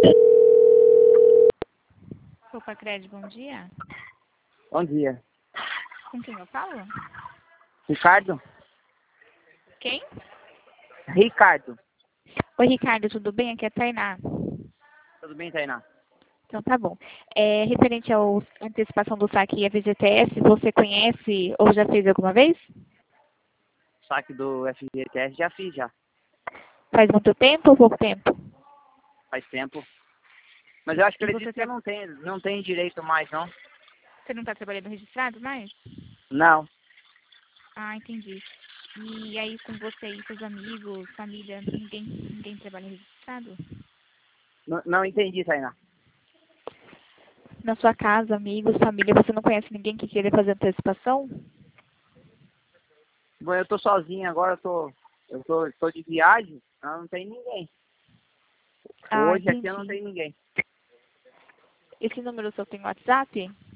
Opa, Cred, bom dia. Bom dia. Com quem eu falo? Ricardo? Quem? Ricardo. Oi, Ricardo, tudo bem? Aqui é a Tainá. Tudo bem, Tainá? Então tá bom. Referente à antecipação do saque FGTS, você conhece ou já fez alguma vez? Saque do FGTS já fiz já. Faz muito tempo ou pouco tempo? Faz tempo. Mas eu acho que E ele você, disse que não tem direito mais, não? você não está trabalhando registrado mais? Não. Ah, entendi. E aí com você e seus amigos, família, ninguém trabalha registrado? Não entendi, Tainá. Na sua casa, amigos, família, você não conhece ninguém que queira fazer antecipação? Bom, eu tô sozinho agora, tô de viagem, não tem ninguém. Ah, Hoje aqui eu não entendi. tenho ninguém. Esse número seu tem WhatsApp?